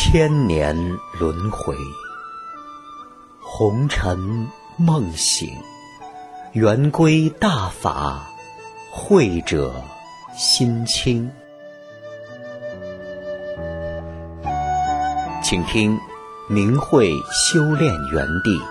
千年轮回，红尘梦醒，圆归大法，慧者心清。请听明慧修炼园地。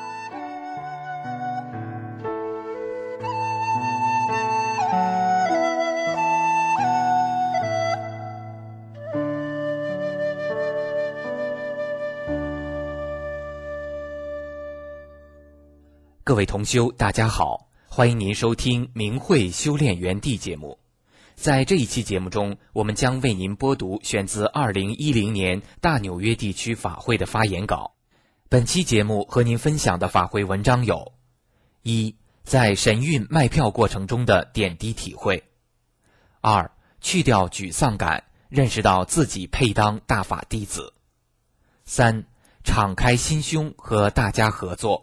各位同修，大家好，欢迎您收听明慧修炼园地节目。在这一期节目中，我们将为您播读选自2010年大纽约地区法会的发言稿。本期节目和您分享的法会文章有：一、在神韵卖票过程中的点滴体会；二、去掉沮丧感，认识到自己配当大法弟子；三、敞开心胸和大家合作。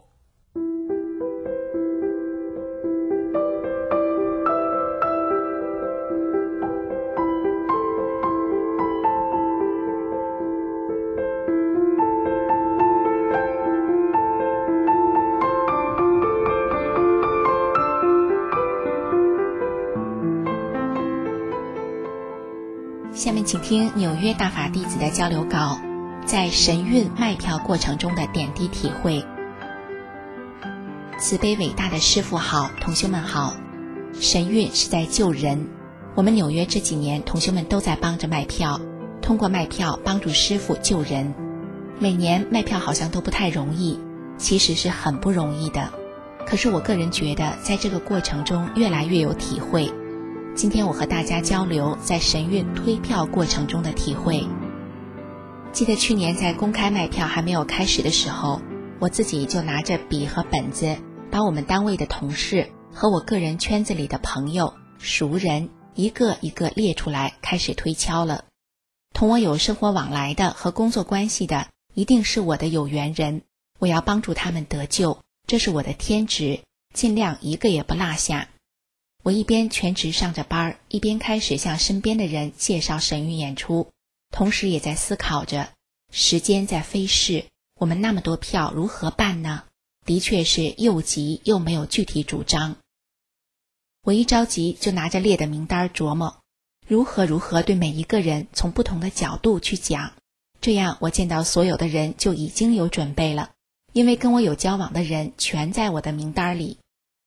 下面请听纽约大法弟子的交流稿，在神韵卖票过程中的点滴体会。慈悲伟大的师父好，同修们好。神韵是在救人，我们纽约这几年同修们都在帮着卖票，通过卖票帮助师父救人。每年卖票好像都不太容易，其实是很不容易的，可是我个人觉得在这个过程中越来越有体会。今天我和大家交流在神韵推票过程中的体会。记得去年在公开卖票还没有开始的时候，我自己就拿着笔和本子，把我们单位的同事和我个人圈子里的朋友、熟人一个一个列出来，开始推敲了。同我有生活往来的和工作关系的，一定是我的有缘人，我要帮助他们得救，这是我的天职，尽量一个也不落下。我一边全职上着班，一边开始向身边的人介绍神韵演出，同时也在思考着，时间在飞逝，我们那么多票如何办呢？的确是又急又没有具体主张。我一着急就拿着列的名单琢磨，如何对每一个人从不同的角度去讲，这样我见到所有的人就已经有准备了，因为跟我有交往的人全在我的名单里。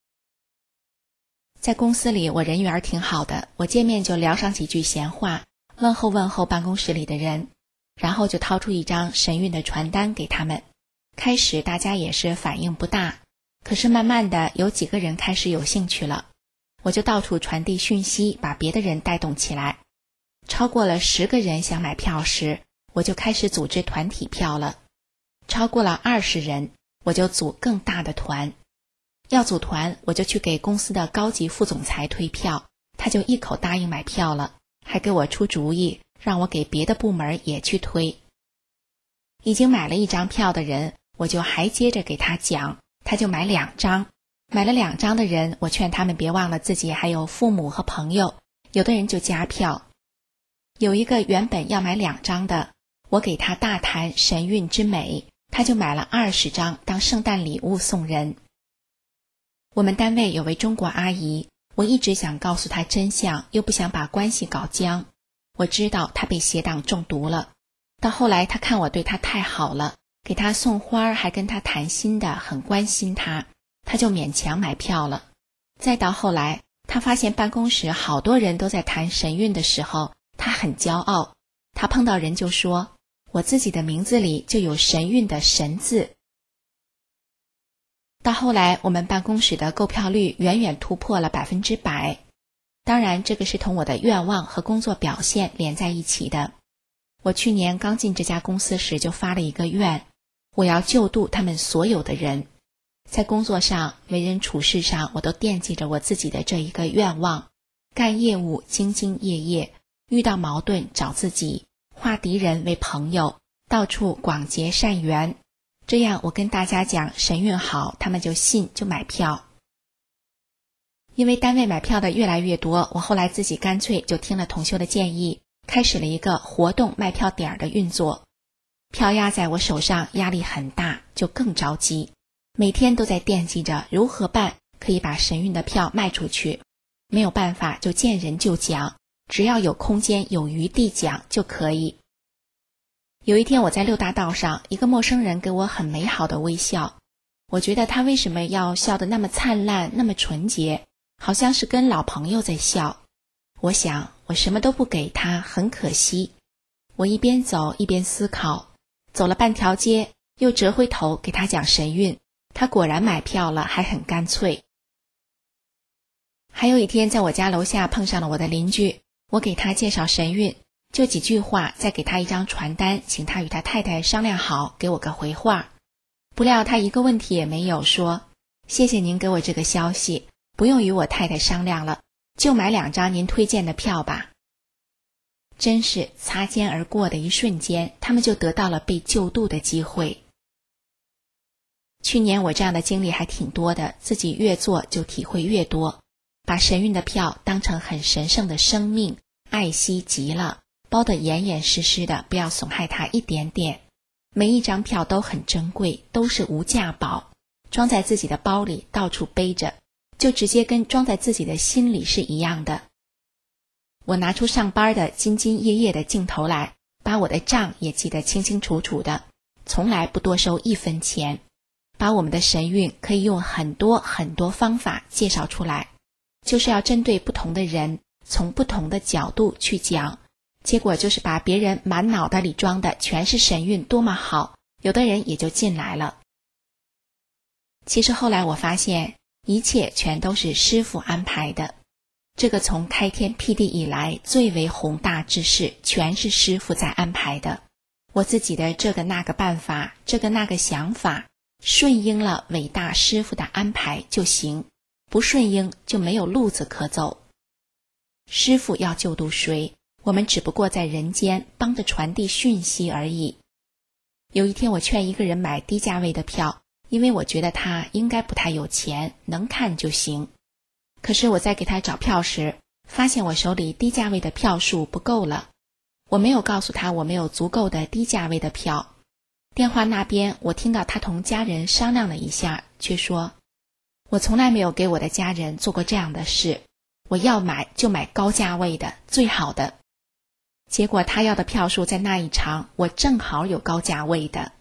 在公司里我人缘挺好的，我见面就聊上几句闲话，问候办公室里的人，然后就掏出一张神韵的传单给他们。开始大家也是反应不大，可是慢慢的有几个人开始有兴趣了，我就到处传递讯息，把别的人带动起来。超过了10个人想买票时，我就开始组织团体票了。超过了20人，我就组更大的团。要组团，我就去给公司的高级副总裁推票，他就一口答应买票了，还给我出主意，让我给别的部门也去推。已经买了1张票的人，我就还接着给他讲，他就买2张。买了2张的人，我劝他们别忘了自己还有父母和朋友，有的人就加票。有一个原本要买2张的，我给他大谈神韵之美，他就买了20张当圣诞礼物送人。我们单位有位中国阿姨，我一直想告诉她真相，又不想把关系搞僵。我知道她被邪党中毒了，到后来她看我对她太好了，给她送花还跟她谈心的，很关心她，她就勉强买票了。再到后来，她发现办公室好多人都在谈神韵的时候，她很骄傲，她碰到人就说，我自己的名字里就有神韵的神字。到后来我们办公室的购票率远远突破了100%，当然这个是同我的愿望和工作表现连在一起的。我去年刚进这家公司时就发了一个愿，我要救度他们所有的人。在工作上、为人处事上，我都惦记着我自己的这一个愿望，干业务兢兢业业，遇到矛盾找自己，化敌人为朋友，到处广结善缘。这样我跟大家讲神韵好，他们就信，就买票。因为单位买票的越来越多，我后来自己干脆就听了同修的建议，开始了一个活动卖票点的运作。 票压在我手上，压力很大，就更着急，每天都在惦记着如何办可以把神韵的票卖出去。没有办法就见人就讲，只要有空间有余地讲就可以。有一天我在六大道上，一个陌生人给我很美好的微笑，我觉得他为什么要笑得那么灿烂，那么纯洁，好像是跟老朋友在笑。我想我什么都不给他，很可惜。我一边走一边思考，走了半条街，又折回头给他讲神韵，他果然买票了，还很干脆。还有一天在我家楼下碰上了我的邻居，我给他介绍神韵，就几句话，再给他一张传单，请他与他太太商量好，给我个回话。不料他一个问题也没有，说谢谢您给我这个消息，不用与我太太商量了，就买2张您推荐的票吧。真是擦肩而过的一瞬间，他们就得到了被救度的机会。去年我这样的经历还挺多的，自己越做就体会越多，把神韵的票当成很神圣的生命，爱惜极了，包得严严实实的，不要损害它一点点。每一张票都很珍贵，都是无价宝，装在自己的包里，到处背着，就直接跟装在自己的心里是一样的。我拿出上班的兢兢业业的劲头来，把我的账也记得清清楚楚的，从来不多收1分钱，把我们的神韵可以用很多很多方法介绍出来，就是要针对不同的人，从不同的角度去讲，结果就是把别人满脑袋里装的全是神韵多么好，有的人也就进来了。其实后来我发现，一切全都是师父安排的，这个从开天辟地以来最为宏大之事，全是师父在安排的。我自己的这个那个办法，这个那个想法，顺应了伟大师父的安排就行，不顺应就没有路子可走。师父要救度谁，我们只不过在人间帮着传递讯息而已。有一天我劝一个人买低价位的票，因为我觉得他应该不太有钱，能看就行。可是我在给他找票时，发现我手里低价位的票数不够了。我没有告诉他我没有足够的低价位的票。电话那边我听到他同家人商量了一下，却说我从来没有给我的家人做过这样的事，我要买就买高价位的，最好的。结果他要的票数在那一场，我正好有高价位的。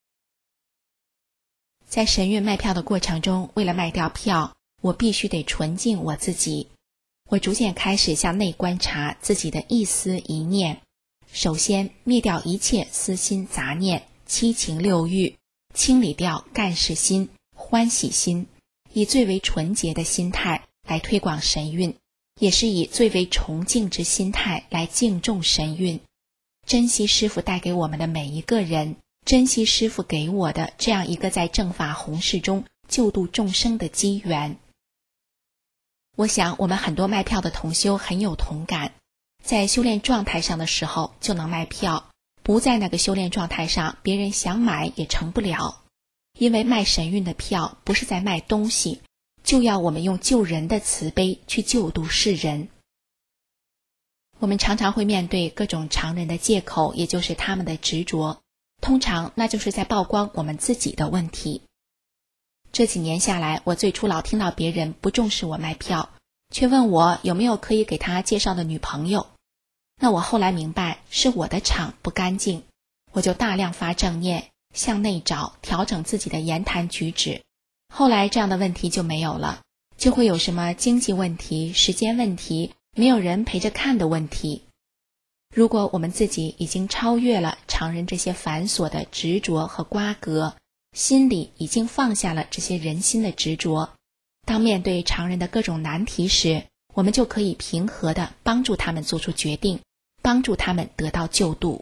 在神韵卖票的过程中，为了卖掉票，我必须得纯净我自己。我逐渐开始向内观察自己的一思一念，首先灭掉一切私心杂念、七情六欲，清理掉干事心、欢喜心，以最为纯洁的心态来推广神韵，也是以最为崇敬之心态来敬重神韵，珍惜师父带给我们的每一个人，珍惜师父给我的这样一个在正法弘誓中救度众生的机缘。我想我们很多卖票的同修很有同感，在修炼状态上的时候就能卖票，不在那个修炼状态上，别人想买也成不了。因为卖神韵的票不是在卖东西，就要我们用救人的慈悲去救度世人。我们常常会面对各种常人的借口，也就是他们的执着，通常那就是在曝光我们自己的问题。这几年下来，我最初老听到别人不重视我卖票，却问我有没有可以给他介绍的女朋友。那我后来明白是我的场不干净，我就大量发正念，向内找，调整自己的言谈举止。后来这样的问题就没有了，就会有什么经济问题、时间问题、没有人陪着看的问题。如果我们自己已经超越了常人这些繁琐的执着和瓜葛，心里已经放下了这些人心的执着，当面对常人的各种难题时，我们就可以平和地帮助他们做出决定，帮助他们得到救度。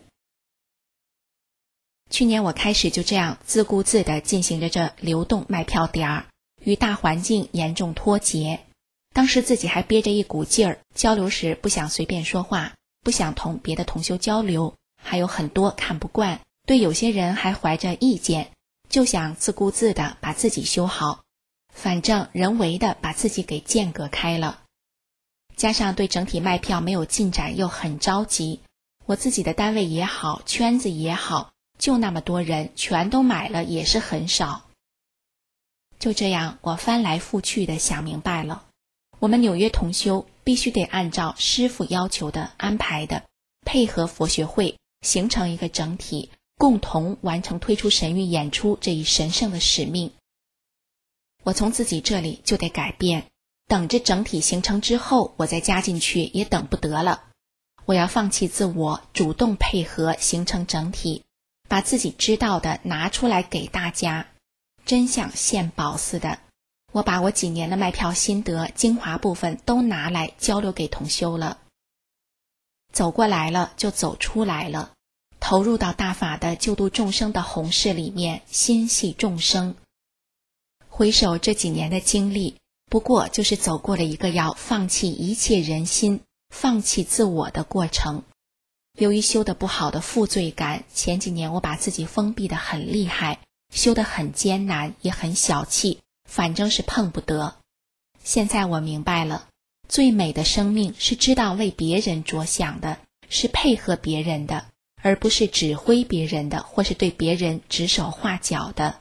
去年我开始就这样自顾自地进行着这流动卖票点儿，与大环境严重脱节。当时自己还憋着一股劲儿，交流时不想随便说话，不想同别的同修交流，还有很多看不惯，对有些人还怀着意见，就想自顾自地把自己修好，反正人为地把自己给间隔开了。加上对整体卖票没有进展又很着急，我自己的单位也好，圈子也好， 就那么多人，全都买了也是很少。就这样，我翻来覆去地想明白了，我们纽约同修必须得按照师父要求的安排的，配合佛学会形成一个整体，共同完成推出神韵演出这一神圣的使命。我从自己这里就得改变，等着整体形成之后我再加进去也等不得了。我要放弃自我，主动配合形成整体，把自己知道的拿出来给大家，真像献宝似的。我把我几年的卖票心得精华部分都拿来交流给同修了。走过来了就走出来了，投入到大法的救度众生的弘事里面，心系众生。回首这几年的经历，不过就是走过了一个要放弃一切人心，放弃自我的过程。由于修得不好的负罪感，前几年我把自己封闭得很厉害，修得很艰难，也很小气，反正是碰不得。现在我明白了，最美的生命是知道为别人着想的，是配合别人的，而不是指挥别人的，或是对别人指手画脚的。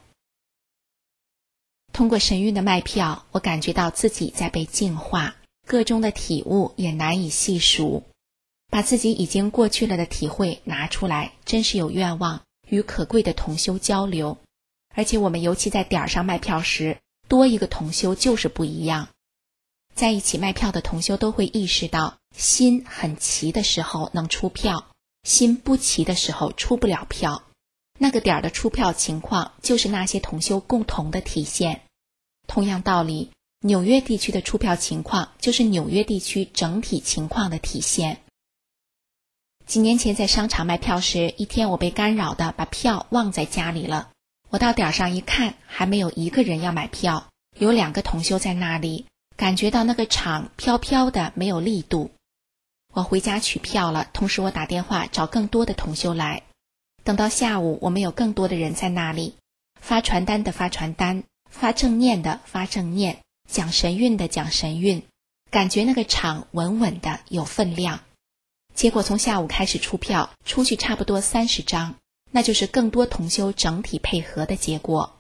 通过神韵的卖票，我感觉到自己在被净化，个中的体悟也难以细数。把自己已经过去了的体会拿出来，真是有愿望与可贵的同修交流。而且我们尤其在点儿上卖票时，多一个同修就是不一样。在一起卖票的同修都会意识到，心很齐的时候能出票，心不齐的时候出不了票。那个点儿的出票情况就是那些同修共同的体现。同样道理，纽约地区的出票情况就是纽约地区整体情况的体现。几年前在商场卖票时，一天我被干扰的把票忘在家里了。我到点上一看，还没有一个人要买票，有2个同修在那里，感觉到那个场飘飘的，没有力度。我回家取票了，同时我打电话找更多的同修来。等到下午，我们有更多的人在那里，发传单的发传单，发正念的发正念，讲神韵的讲神韵，感觉那个场稳稳的，有分量。结果从下午开始出票，出去差不多30张，那就是更多同修整体配合的结果。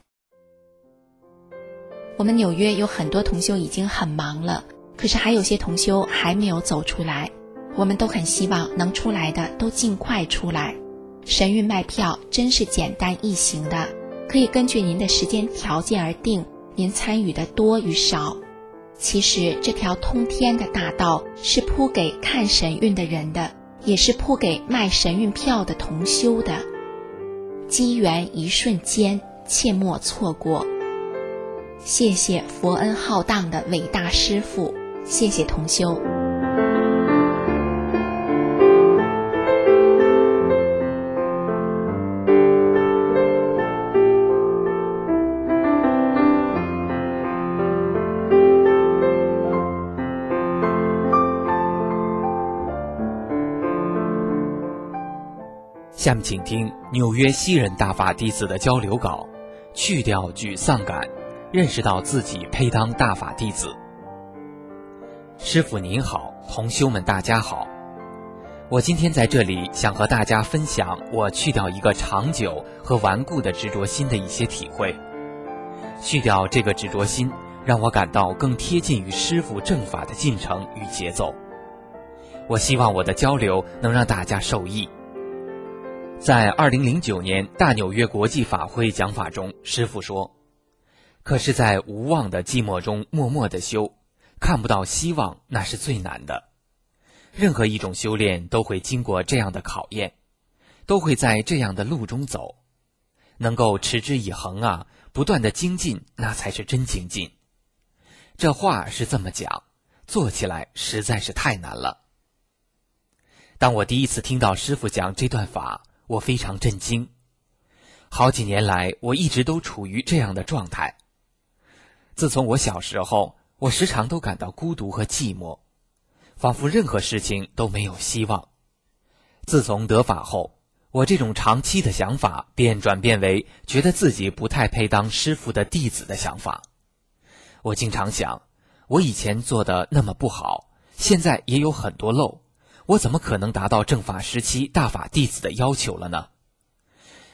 我们纽约有很多同修已经很忙了，可是还有些同修还没有走出来，我们都很希望能出来的都尽快出来。神韵卖票真是简单易行的，可以根据您的时间条件而定，您参与的多与少。其实这条通天的大道是铺给看神韵的人的，也是铺给卖神韵票的同修的。机缘一瞬间，切莫错过。谢谢佛恩浩荡的伟大师父，谢谢同修。 下面请听纽约西人大法弟子的交流稿，去掉沮丧感，认识到自己配当大法弟子。师父您好，同修们大家好。我今天在这里想和大家分享我去掉一个长久和顽固的执着心的一些体会。去掉这个执着心，让我感到更贴近于师父正法的进程与节奏。我希望我的交流能让大家受益。在2009年大纽约国际法会讲法中，师父说，可是在无望的寂寞中默默地修，看不到希望，那是最难的。任何一种修炼都会经过这样的考验，都会在这样的路中走。能够持之以恒啊，不断的精进，那才是真精进。这话是这么讲，做起来实在是太难了。当我第一次听到师父讲这段法，我非常震惊。好几年来，我一直都处于这样的状态。自从我小时候，我时常都感到孤独和寂寞，仿佛任何事情都没有希望。自从得法后，我这种长期的想法便转变为觉得自己不太配当师父的弟子的想法。我经常想，我以前做的那么不好，现在也有很多漏，我怎么可能达到正法时期大法弟子的要求了呢？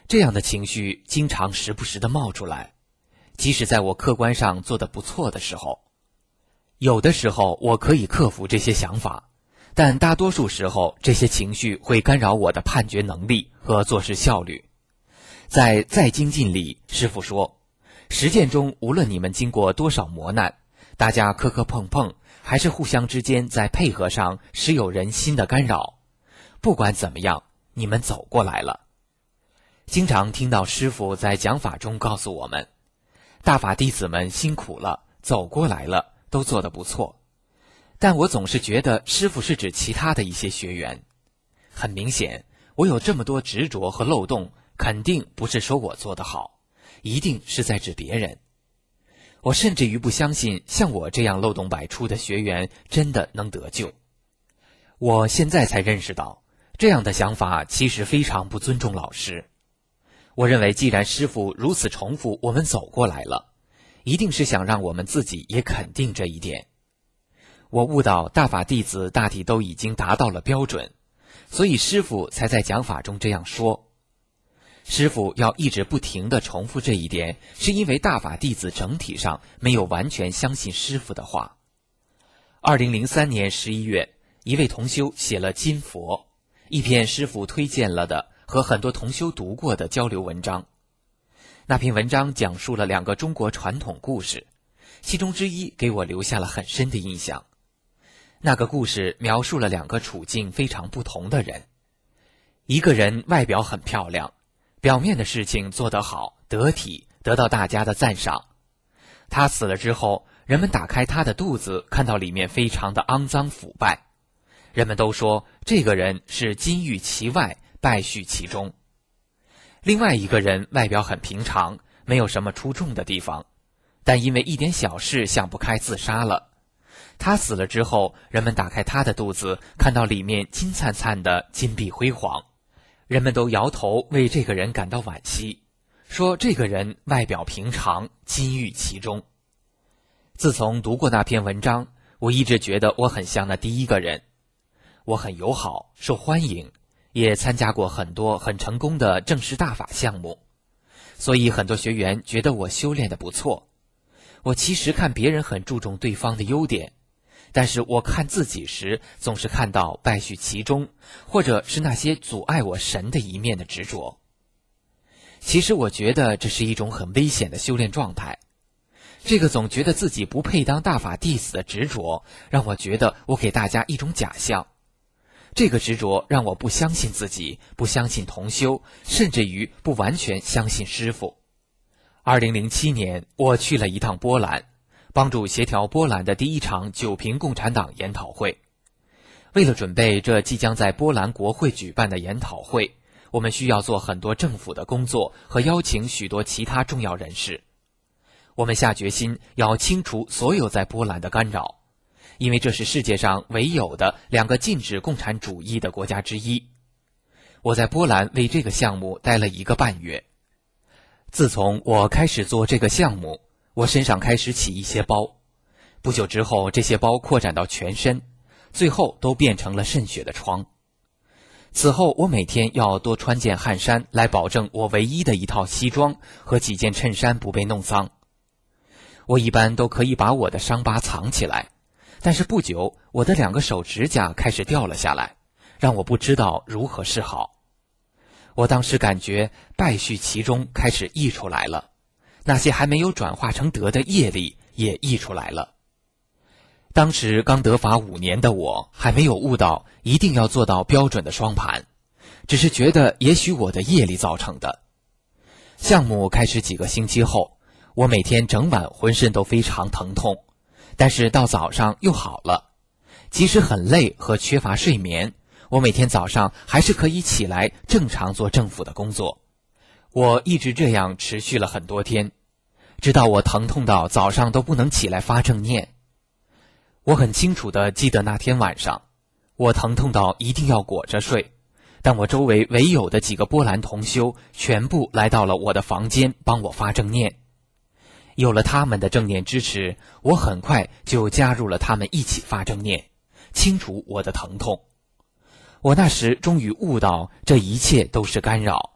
这样的情绪经常时不时地冒出来，即使在我客观上做得不错的时候。有的时候我可以克服这些想法，但大多数时候这些情绪会干扰我的判决能力和做事效率。在再精进里，师父说，实践中无论你们经过多少磨难，大家磕磕碰碰，还是互相之间在配合上时有人心的干扰，不管怎么样，你们走过来了。经常听到师父在讲法中告诉我们，大法弟子们辛苦了，走过来了，都做得不错。但我总是觉得师父是指其他的一些学员。很明显，我有这么多执着和漏洞，肯定不是说我做得好，一定是在指别人。我甚至于不相信像我这样漏洞百出的学员真的能得救。我现在才认识到，这样的想法其实非常不尊重老师。我认为既然师父如此重复我们走过来了，一定是想让我们自己也肯定这一点。我悟到大法弟子大体都已经达到了标准，所以师父才在讲法中这样说。师父要一直不停地重复这一点，是因为大法弟子整体上没有完全相信师父的话。2003年11月，一位同修写了《金佛》，一篇师父推荐了的和很多同修读过的交流文章。那篇文章讲述了2个中国传统故事，其中之一给我留下了很深的印象。那个故事描述了2个处境非常不同的人。一个人外表很漂亮，表面的事情做得好，得体，得到大家的赞赏。他死了之后，人们打开他的肚子，看到里面非常的肮脏腐败。人们都说这个人是金玉其外，败絮其中。另外一个人外表很平常，没有什么出众的地方，但因为一点小事想不开自杀了。他死了之后，人们打开他的肚子，看到里面金灿灿的，金碧辉煌。人们都摇头为这个人感到惋惜，说这个人外表平常，金玉其中。自从读过那篇文章，我一直觉得我很像那第一个人。我很友好，受欢迎，也参加过很多很成功的正式大法项目，所以很多学员觉得我修炼得不错。我其实看别人很注重对方的优点，但是我看自己时总是看到败絮其中，或者是那些阻碍我神的一面的执着。其实我觉得这是一种很危险的修炼状态。这个总觉得自己不配当大法弟子的执着，让我觉得我给大家一种假象。这个执着让我不相信自己，不相信同修，甚至于不完全相信师父。2007年，我去了一趟波兰，帮助协调波兰的第一场九评共产党研讨会。为了准备这即将在波兰国会举办的研讨会，我们需要做很多政府的工作和邀请许多其他重要人士。我们下决心要清除所有在波兰的干扰，因为这是世界上唯有的2个禁止共产主义的国家之一。我在波兰为这个项目待了1个半月。自从我开始做这个项目，我身上开始起一些包，不久之后这些包扩展到全身，最后都变成了渗血的疮。此后我每天要多穿件汗衫，来保证我唯一的一套西装和几件衬衫不被弄脏。我一般都可以把我的伤疤藏起来，但是不久我的2个手指甲开始掉了下来，让我不知道如何是好。我当时感觉败絮其中开始溢出来了，那些还没有转化成德的业力也溢出来了。当时刚得法5年的我，还没有悟到一定要做到标准的双盘，只是觉得也许我的业力造成的。项目开始几个星期后，我每天整晚浑身都非常疼痛，但是到早上又好了。即使很累和缺乏睡眠，我每天早上还是可以起来正常做政府的工作。我一直这样持续了很多天，直到我疼痛到早上都不能起来发正念。我很清楚地记得那天晚上，我疼痛到一定要裹着睡，但我周围唯有的几个波兰同修全部来到了我的房间帮我发正念。有了他们的正念支持，我很快就加入了他们一起发正念，清除我的疼痛。我那时终于悟到这一切都是干扰，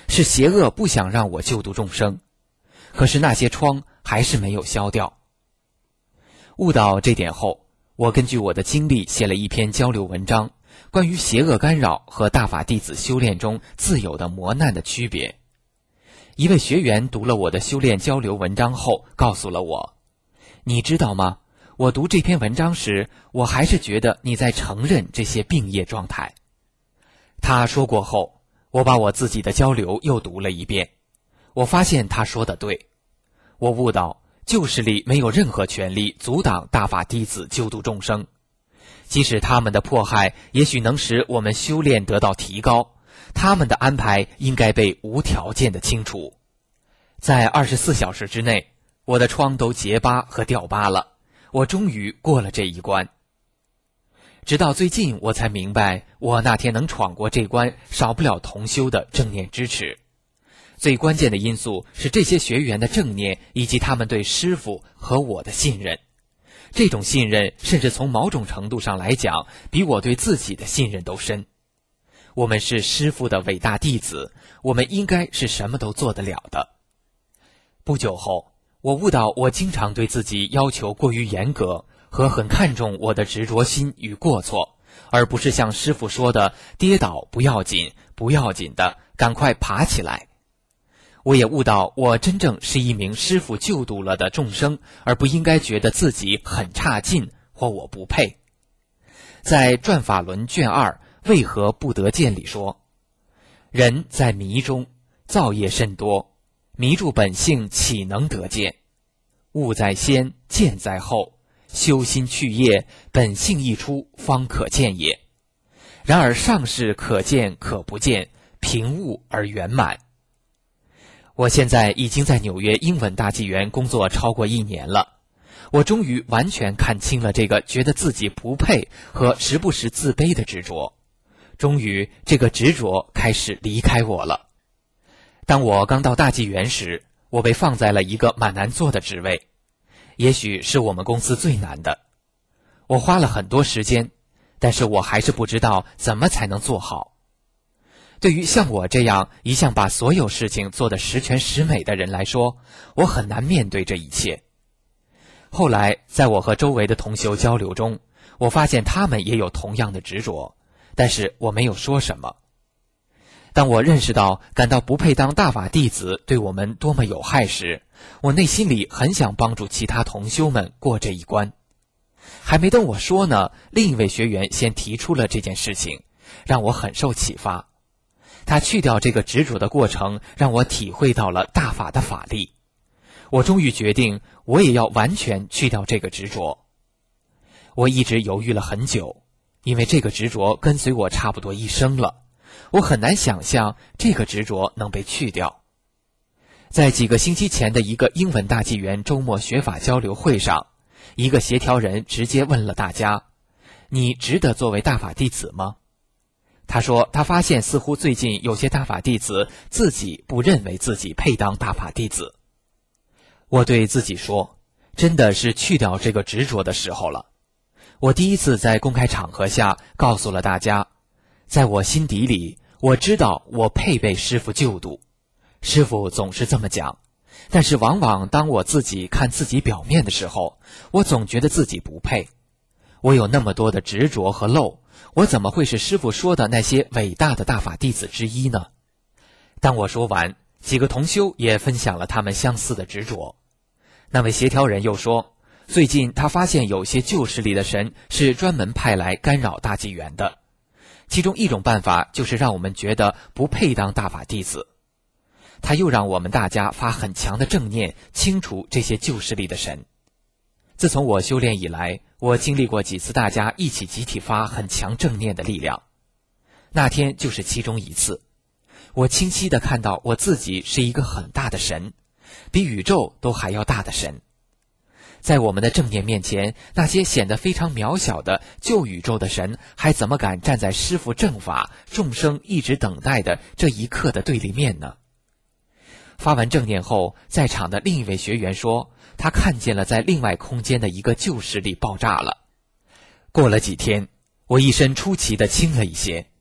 是邪恶不想让我救度众生。可是那些疮还是没有消掉。悟到这点后，我根据我的经历写了一篇交流文章，关于邪恶干扰和大法弟子修炼中自有的磨难的区别。一位学员读了我的修炼交流文章后告诉了我，你知道吗？我读这篇文章时，我还是觉得你在承认这些病业状态。他说过后，我把我自己的交流又读了一遍，我发现他说的对。我悟到旧势力没有任何权利阻挡大法弟子救度众生，即使他们的迫害也许能使我们修炼得到提高，他们的安排应该被无条件的清除。在24小时之内，我的疮都结疤和掉疤了，我终于过了这一关。直到最近我才明白，我那天能闯过这关，少不了同修的正念支持。最关键的因素是这些学员的正念以及他们对师父和我的信任。这种信任甚至从某种程度上来讲，比我对自己的信任都深。我们是师父的伟大弟子，我们应该是什么都做得了的。不久后，我悟到我经常对自己要求过于严格，和很看重我的执着心与过错，而不是像师父说的跌倒不要紧，不要紧的赶快爬起来。我也悟到我真正是一名师父救度了的众生，而不应该觉得自己很差劲或我不配。在《转法轮》卷2为何不得见里说，人在迷中，造业甚多，迷住本性岂能得见？悟在先，见在后，修心去业，本性一出，方可见也。然而上士可见可不见，平悟而圆满。我现在已经在纽约英文大纪元工作超过1年了，我终于完全看清了这个觉得自己不配和时不时自卑的执着。终于这个执着开始离开我了。当我刚到大纪元时，我被放在了一个蛮难做的职位，也许是我们公司最难的。我花了很多时间，但是我还是不知道怎么才能做好。对于像我这样一向把所有事情做得十全十美的人来说，我很难面对这一切。后来在我和周围的同修交流中，我发现他们也有同样的执着，但是我没有说什么。当我认识到感到不配当大法弟子对我们多么有害时，我内心里很想帮助其他同修们过这一关。还没等我说呢，另一位学员先提出了这件事情，让我很受启发。他去掉这个执着的过程，让我体会到了大法的法力。我终于决定，我也要完全去掉这个执着。我一直犹豫了很久，因为这个执着跟随我差不多一生了，我很难想象这个执着能被去掉。在几个星期前的一个英文大纪元周末学法交流会上，一个协调人直接问了大家，你值得作为大法弟子吗？他说他发现似乎最近有些大法弟子自己不认为自己配当大法弟子。我对自己说，真的是去掉这个执着的时候了。我第一次在公开场合下告诉了大家，在我心底里，我知道我配被师父救度。师父总是这么讲，但是往往当我自己看自己表面的时候，我总觉得自己不配。我有那么多的执着和漏，我怎么会是师父说的那些伟大的大法弟子之一呢？当我说完，几个同修也分享了他们相似的执着。那位协调人又说，最近他发现有些旧势力的神是专门派来干扰大纪元的，其中一种办法就是让我们觉得不配当大法弟子。他又让我们大家发很强的正念，清除这些旧势力的神。自从我修炼以来，我经历过几次大家一起集体发很强正念的力量，那天就是其中一次。我清晰地看到我自己是一个很大的神，比宇宙都还要大的神。在我们的正念面前，那些显得非常渺小的旧宇宙的神，还怎么敢站在师父正法、众生一直等待的这一刻的对立面呢？发完正念后，在场的另一位学员说，他看见了在另外空间的一个旧势力爆炸了。过了几天，我一身出奇地轻了一些。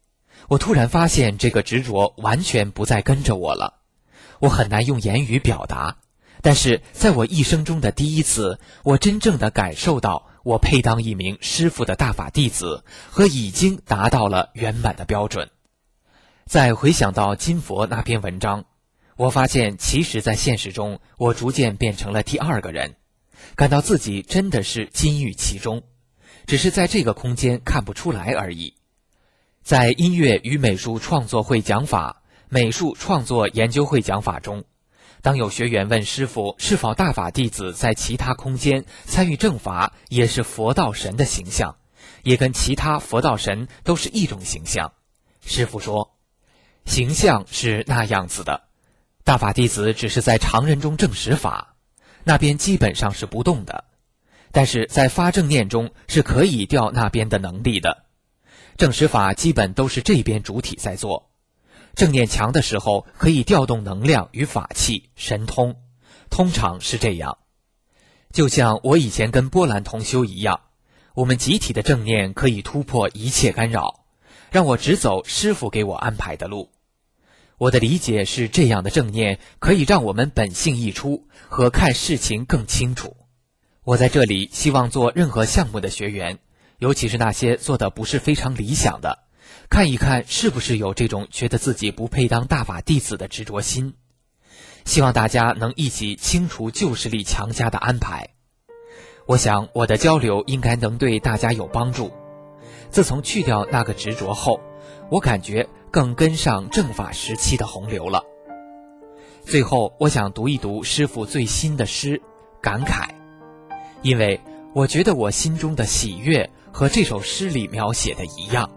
我突然发现这个执着完全不再跟着我了，我很难用言语表达，但是在我一生中的第一次，我真正地感受到我配当一名师父的大法弟子和已经达到了圆满的标准。再回想到金佛那篇文章，我发现其实在现实中我逐渐变成了第二个人，感到自己真的是金玉其中，只是在这个空间看不出来而已。在音乐与美术创作会讲法、美术创作研究会讲法中，当有学员问师父是否大法弟子在其他空间参与正法也是佛道神的形象，也跟其他佛道神都是一种形象，师父说，形象是那样子的，大法弟子只是在常人中证实法，那边基本上是不动的，但是在发正念中是可以调那边的能力的。证实法基本都是这边主体在做，正念强的时候可以调动能量与法器神通，通常是这样。就像我以前跟波兰同修一样，我们集体的正念可以突破一切干扰，让我只走师父给我安排的路。我的理解是，这样的正念可以让我们本性溢出和看事情更清楚。我在这里希望做任何项目的学员，尤其是那些做的不是非常理想的，看一看是不是有这种觉得自己不配当大法弟子的执着心。希望大家能一起清除旧势力强加的安排。我想我的交流应该能对大家有帮助。自从去掉那个执着后，我感觉更跟上正法时期的洪流了。最后我想读一读师父最新的诗感慨，因为我觉得我心中的喜悦和这首诗里描写的一样。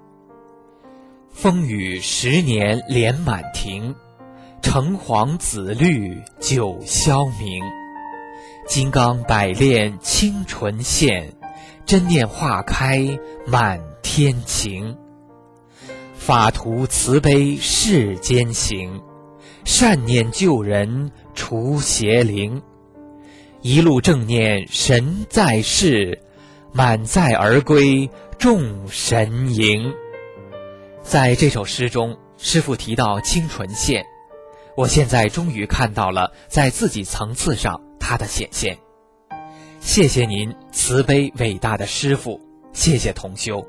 风雨10年莲满庭，橙黄紫绿九霄明。金刚百炼清纯现，真念化开满天晴。法图慈悲世间行，善念救人除邪灵。一路正念神在世，满载而归众神迎。在这首诗中，师父提到清纯现，我现在终于看到了在自己层次上它的显现。谢谢您慈悲伟大的师父，谢谢同修。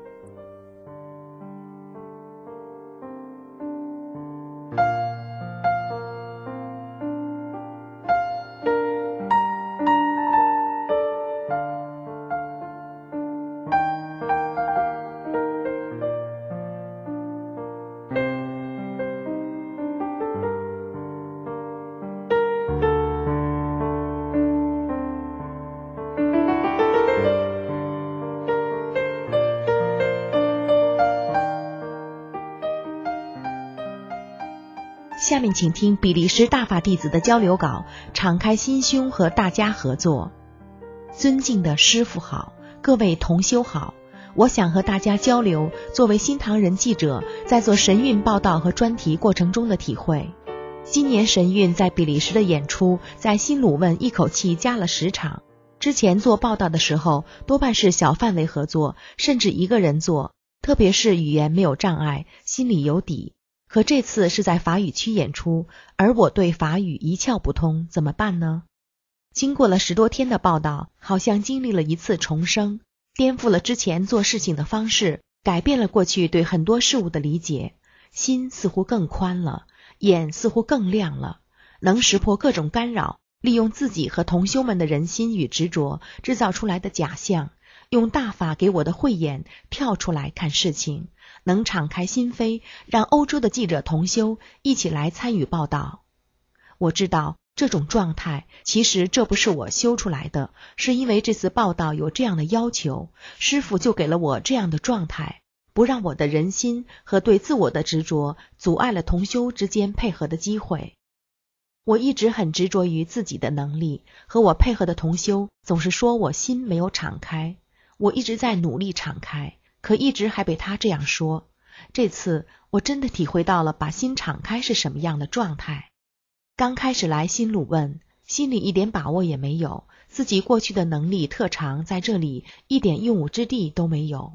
下面请听比利时大法弟子的交流稿，敞开心胸和大家合作。尊敬的师父好，各位同修好，我想和大家交流作为新唐人记者在做神韵报道和专题过程中的体会。今年神韵在比利时的演出在新鲁汶一口气加了10场，之前做报道的时候多半是小范围合作，甚至一个人做，特别是语言没有障碍，心里有底。可这次是在法语区演出，而我对法语一窍不通，怎么办呢？经过了10多天的报道，好像经历了一次重生，颠覆了之前做事情的方式，改变了过去对很多事物的理解，心似乎更宽了，眼似乎更亮了，能识破各种干扰，利用自己和同修们的人心与执着制造出来的假象，用大法给我的慧眼跳出来看事情，能敞开心扉，让欧洲的记者同修一起来参与报道。我知道这种状态其实这不是我修出来的，是因为这次报道有这样的要求，师父就给了我这样的状态，不让我的人心和对自我的执着阻碍了同修之间配合的机会。我一直很执着于自己的能力，和我配合的同修总是说我心没有敞开，我一直在努力敞开，可一直还被他这样说。这次我真的体会到了把心敞开是什么样的状态。刚开始来新鲁汶，心里一点把握也没有，自己过去的能力特长在这里一点用武之地都没有。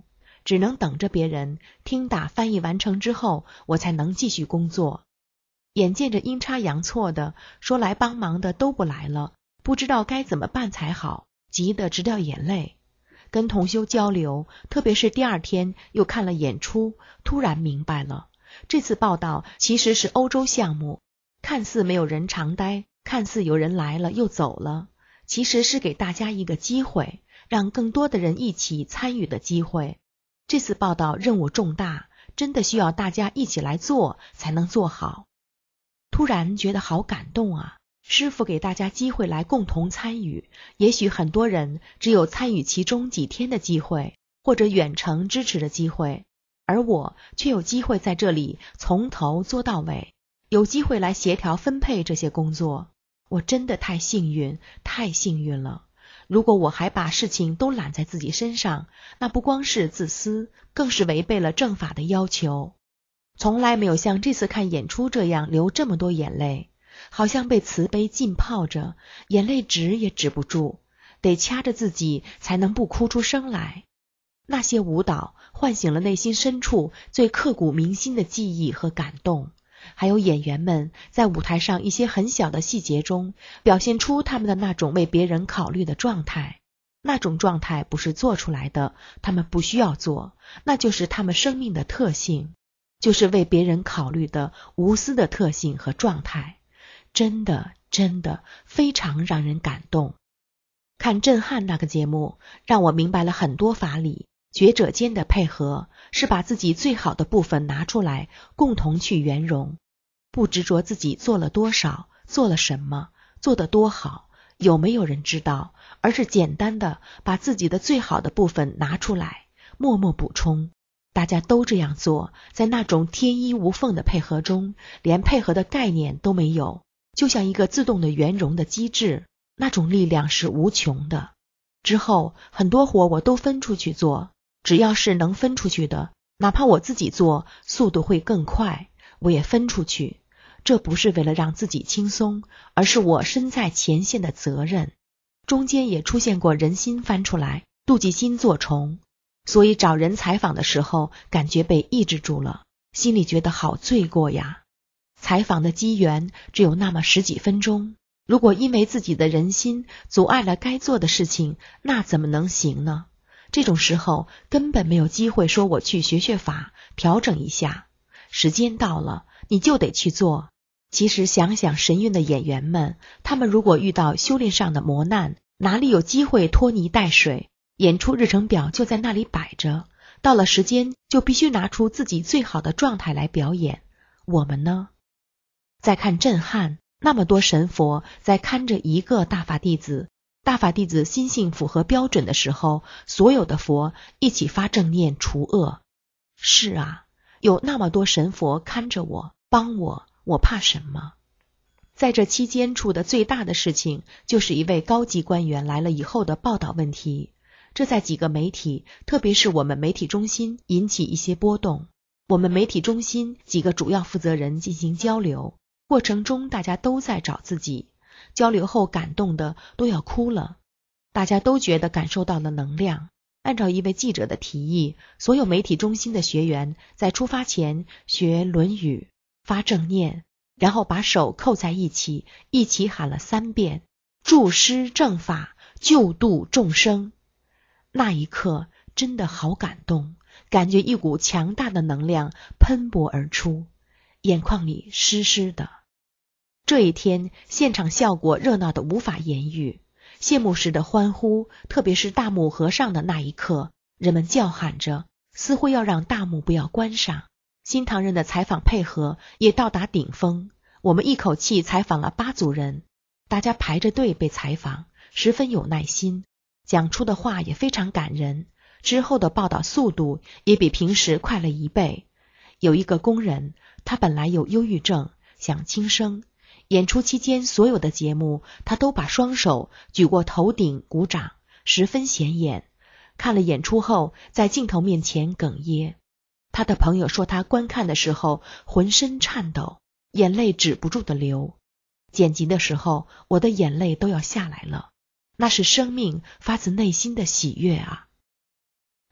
只能等着别人听打翻译完成之后，我才能继续工作。眼见着阴差阳错的说来帮忙的都不来了，不知道该怎么办才好，急得直掉眼泪。跟同修交流，特别是第二天又看了演出，突然明白了，这次报道其实是欧洲项目，看似没有人常待，看似有人来了又走了，其实是给大家一个机会，让更多的人一起参与的机会。这次报道任务重大，真的需要大家一起来做才能做好。突然觉得好感动啊！师父给大家机会来共同参与，也许很多人只有参与其中几天的机会，或者远程支持的机会，而我却有机会在这里从头做到尾，有机会来协调分配这些工作。我真的太幸运，太幸运了。如果我还把事情都揽在自己身上，那不光是自私，更是违背了正法的要求。从来没有像这次看演出这样流这么多眼泪，好像被慈悲浸泡着，眼泪止也止不住，得掐着自己才能不哭出声来。那些舞蹈唤醒了内心深处最刻骨铭心的记忆和感动，还有演员们在舞台上一些很小的细节中表现出他们的那种为别人考虑的状态。那种状态不是做出来的，他们不需要做，那就是他们生命的特性，就是为别人考虑的无私的特性和状态。真的非常让人感动。看震撼那个节目，让我明白了很多法理。觉者间的配合是把自己最好的部分拿出来，共同去圆融，不执着自己做了多少，做了什么，做得多好，有没有人知道，而是简单的把自己的最好的部分拿出来，默默补充。大家都这样做，在那种天衣无缝的配合中，连配合的概念都没有，就像一个自动的圆融的机制，那种力量是无穷的。之后很多活我都分出去做，只要是能分出去的，哪怕我自己做，速度会更快，我也分出去。这不是为了让自己轻松，而是我身在前线的责任。中间也出现过人心翻出来，妒忌心作虫，所以找人采访的时候感觉被抑制住了，心里觉得好罪过呀。采访的机缘只有那么10几分钟，如果因为自己的人心阻碍了该做的事情，那怎么能行呢？这种时候根本没有机会说我去学法调整一下，时间到了你就得去做。其实想想神韵的演员们，他们如果遇到修炼上的磨难，哪里有机会拖泥带水？演出日程表就在那里摆着，到了时间就必须拿出自己最好的状态来表演。我们呢？再看震撼，那么多神佛在看着一个大法弟子，大法弟子心性符合标准的时候，所有的佛一起发正念除恶。是啊，有那么多神佛看着我，帮我，我怕什么？在这期间出的最大的事情，就是一位高级官员来了以后的报道问题。这在几个媒体，特别是我们媒体中心引起一些波动。我们媒体中心几个主要负责人进行交流，过程中大家都在找自己，交流后感动的都要哭了。大家都觉得感受到了能量。按照一位记者的提议，所有媒体中心的学员在出发前学《论语》，发正念，然后把手扣在一起，一起喊了3遍：助师正法，救度众生。那一刻真的好感动，感觉一股强大的能量喷薄而出，眼眶里湿湿的。这一天现场效果热闹的无法言喻，谢幕时的欢呼，特别是大幕合上的那一刻，人们叫喊着，似乎要让大幕不要关上。新唐人的采访配合也到达顶峰，我们一口气采访了8组人，大家排着队被采访，十分有耐心，讲出的话也非常感人，之后的报道速度也比平时快了1倍。有一个工人，他本来有忧郁症，想轻生，演出期间所有的节目他都把双手举过头顶鼓掌，十分显眼。看了演出后在镜头面前哽咽，他的朋友说他观看的时候浑身颤抖，眼泪止不住的流。剪辑的时候我的眼泪都要下来了，那是生命发自内心的喜悦啊。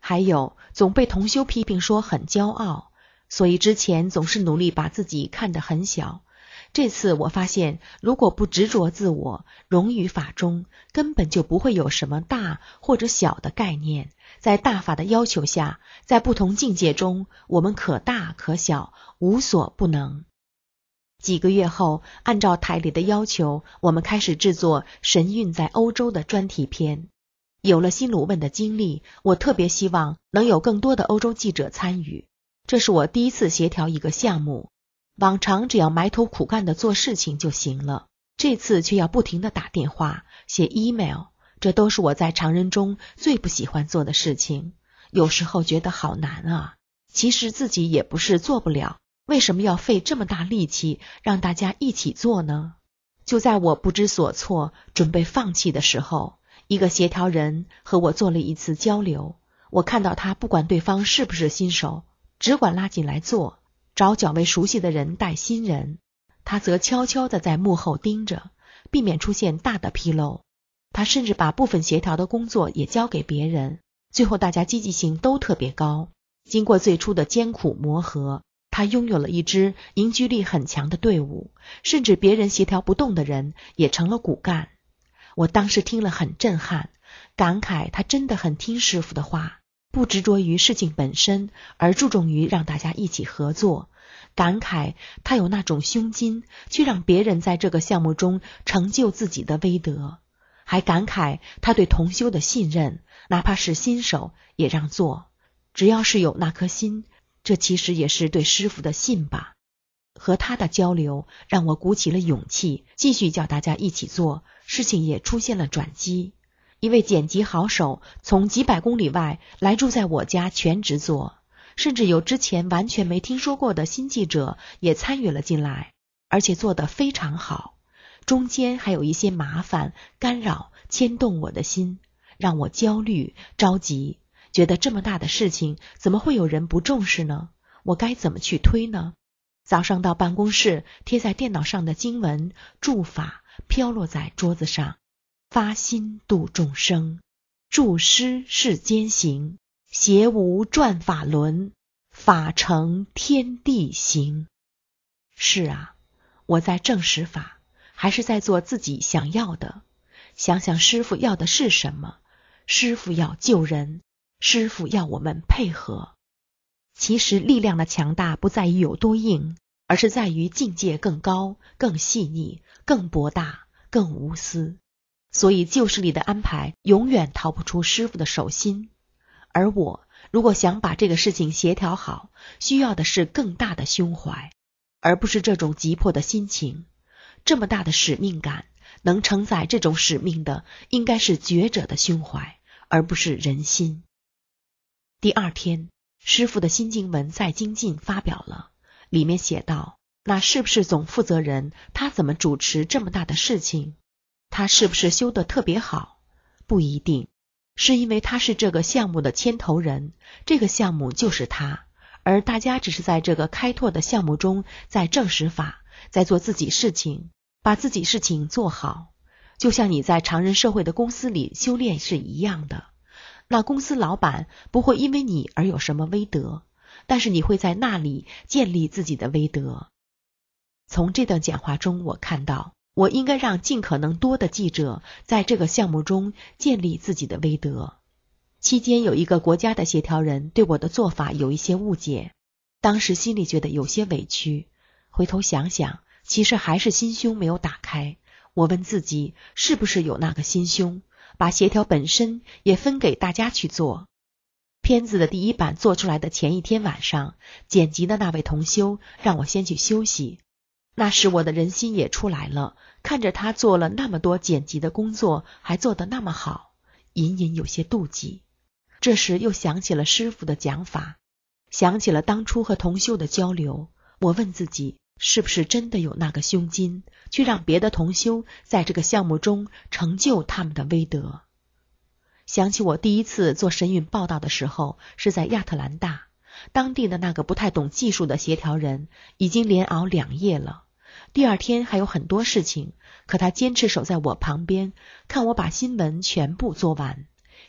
还有总被同修批评说很骄傲，所以之前总是努力把自己看得很小。这次我发现，如果不执着自我，融于法中，根本就不会有什么大或者小的概念。在大法的要求下，在不同境界中，我们可大可小，无所不能。几个月后，按照台里的要求，我们开始制作神韵在欧洲的专题片。有了新鲁问的经历，我特别希望能有更多的欧洲记者参与。这是我第一次协调一个项目，往常只要埋头苦干的做事情就行了，这次却要不停地打电话、写 email， 这都是我在常人中最不喜欢做的事情。有时候觉得好难啊，其实自己也不是做不了，为什么要费这么大力气让大家一起做呢？就在我不知所措、准备放弃的时候，一个协调人和我做了一次交流。我看到他不管对方是不是新手，只管拉进来做，找较为熟悉的人带新人，他则悄悄地在幕后盯着，避免出现大的纰漏。他甚至把部分协调的工作也交给别人，最后大家积极性都特别高。经过最初的艰苦磨合，他拥有了一支凝聚力很强的队伍，甚至别人协调不动的人也成了骨干。我当时听了很震撼，感慨他真的很听师父的话，不执着于事情本身，而注重于让大家一起合作。感慨他有那种胸襟，去让别人在这个项目中成就自己的威德。还感慨他对同修的信任，哪怕是新手也让做，只要是有那颗心，这其实也是对师父的信吧。和他的交流让我鼓起了勇气，继续叫大家一起做，事情也出现了转机。一位剪辑好手从几百公里外来住在我家全职做，甚至有之前完全没听说过的新记者也参与了进来，而且做得非常好。中间还有一些麻烦干扰牵动我的心，让我焦虑着急，觉得这么大的事情怎么会有人不重视呢？我该怎么去推呢？早上到办公室，贴在电脑上的经文注法飘落在桌子上。发心度众生，著师世间行，邪无转法轮，法成天地行。是啊，我在证实法，还是在做自己想要的。想想师父要的是什么？师父要救人，师父要我们配合。其实力量的强大不在于有多硬，而是在于境界更高、更细腻、更博大、更无私。所以旧事里的安排永远逃不出师父的手心。而我如果想把这个事情协调好，需要的是更大的胸怀，而不是这种急迫的心情。这么大的使命感，能承载这种使命的应该是觉者的胸怀，而不是人心。第二天，师父的新经文在精进发表了，里面写道，那是不是总负责人他怎么主持这么大的事情？他是不是修得特别好？不一定，是因为他是这个项目的牵头人，这个项目就是他，而大家只是在这个开拓的项目中在证实法，在做自己事情，把自己事情做好。就像你在常人社会的公司里修炼是一样的，那公司老板不会因为你而有什么威德，但是你会在那里建立自己的威德。从这段讲话中我看到，我应该让尽可能多的记者在这个项目中建立自己的威德。期间有一个国家的协调人对我的做法有一些误解，当时心里觉得有些委屈，回头想想，其实还是心胸没有打开。我问自己，是不是有那个心胸，把协调本身也分给大家去做。片子的第一版做出来的前一天晚上，剪辑的那位同修让我先去休息。那时我的人心也出来了，看着他做了那么多剪辑的工作，还做得那么好，隐隐有些妒忌。这时又想起了师父的讲法，想起了当初和同修的交流，我问自己，是不是真的有那个胸襟，去让别的同修在这个项目中成就他们的威德。想起我第一次做神韵报道的时候，是在亚特兰大，当地的那个不太懂技术的协调人已经连熬2夜了，第二天还有很多事情，可他坚持守在我旁边，看我把新闻全部做完。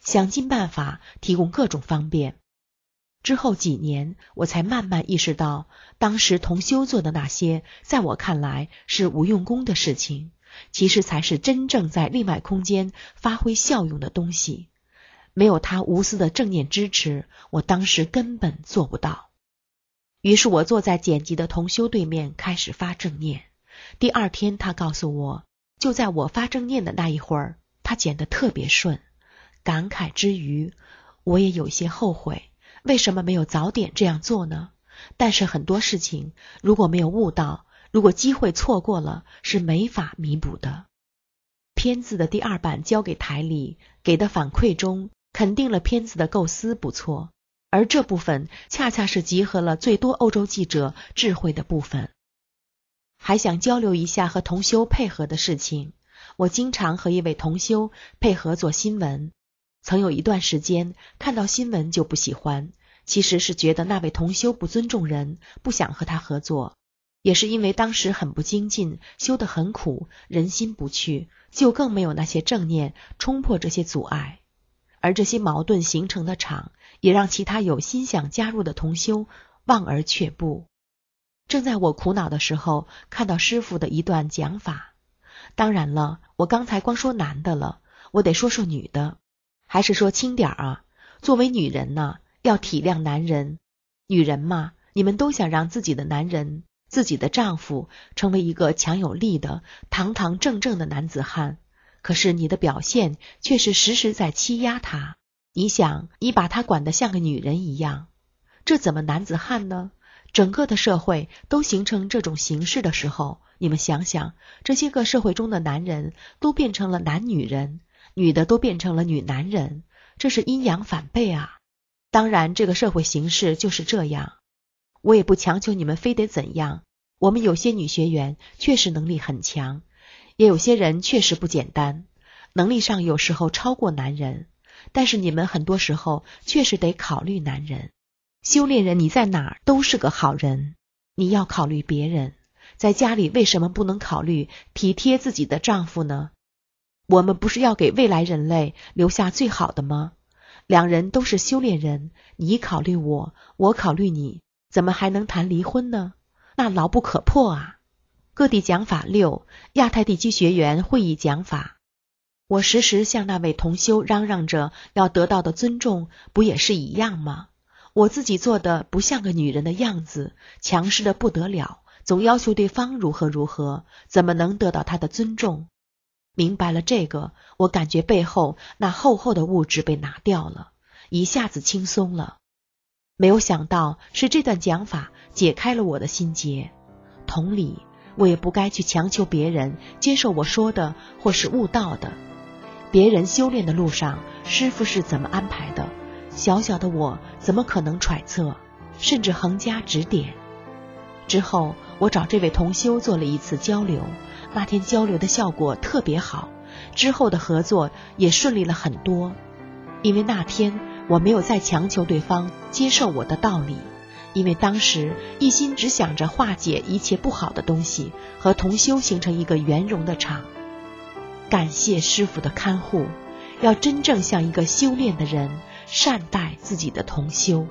想尽办法提供各种方便。之后几年，我才慢慢意识到，当时同修做的那些，在我看来是无用功的事情，其实才是真正在另外空间发挥效用的东西。没有他无私的正念支持，我当时根本做不到。于是我坐在简吉的同修对面开始发正念。第二天他告诉我，就在我发正念的那一会儿，他减得特别顺。感慨之余，我也有些后悔，为什么没有早点这样做呢？但是很多事情如果没有悟到，如果机会错过了，是没法弥补的。片子的第2版交给台里，给的反馈中肯定了片子的构思不错，而这部分恰恰是集合了最多欧洲记者智慧的部分。还想交流一下和同修配合的事情。我经常和一位同修配合做新闻，曾有一段时间看到新闻就不喜欢，其实是觉得那位同修不尊重人，不想和他合作。也是因为当时很不精进，修得很苦，人心不去，就更没有那些正念冲破这些阻碍。而这些矛盾形成的场，也让其他有心想加入的同修望而却步。正在我苦恼的时候，看到师父的一段讲法。当然了，我刚才光说男的了，我得说说女的。还是说轻点啊，作为女人呢，要体谅男人。女人嘛，你们都想让自己的男人，自己的丈夫成为一个强有力的堂堂正正的男子汉，可是你的表现却是时时在欺压他。你想，你把他管得像个女人一样，这怎么男子汉呢？整个的社会都形成这种形式的时候，你们想想，这些个社会中的男人都变成了男女人，女的都变成了女男人，这是阴阳反背啊。当然这个社会形势就是这样，我也不强求你们非得怎样。我们有些女学员确实能力很强，也有些人确实不简单，能力上有时候超过男人，但是你们很多时候确实得考虑男人。修炼人你在哪儿都是个好人，你要考虑别人。在家里为什么不能考虑体贴自己的丈夫呢？我们不是要给未来人类留下最好的吗？两人都是修炼人，你考虑我，我考虑你，怎么还能谈离婚呢？那牢不可破啊。各地讲法6，亚太地区学员会议讲法。我时时向那位同修嚷嚷着要得到的尊重，不也是一样吗？我自己做的不像个女人的样子，强势的不得了，总要求对方如何如何，怎么能得到他的尊重？明白了这个，我感觉背后那厚厚的物质被拿掉了，一下子轻松了。没有想到是这段讲法解开了我的心结。同理，我也不该去强求别人接受我说的或是悟道的。别人修炼的路上，师父是怎么安排的，小小的我怎么可能揣测，甚至横加指点。之后我找这位同修做了一次交流，那天交流的效果特别好，之后的合作也顺利了很多。因为那天我没有再强求对方接受我的道理，因为当时一心只想着化解一切不好的东西，和同修形成一个圆融的场。感谢师父的看护，要真正像一个修炼的人，善待自己的同修。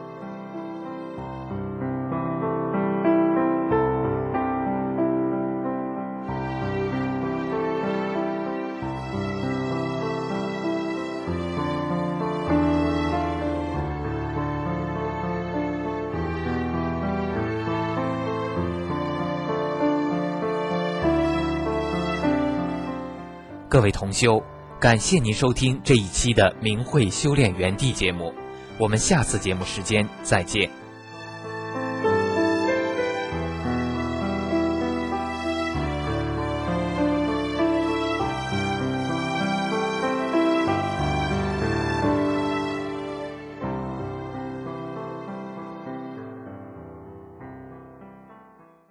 各位同修，感谢您收听这一期的明慧修炼园地节目，我们下次节目时间再见。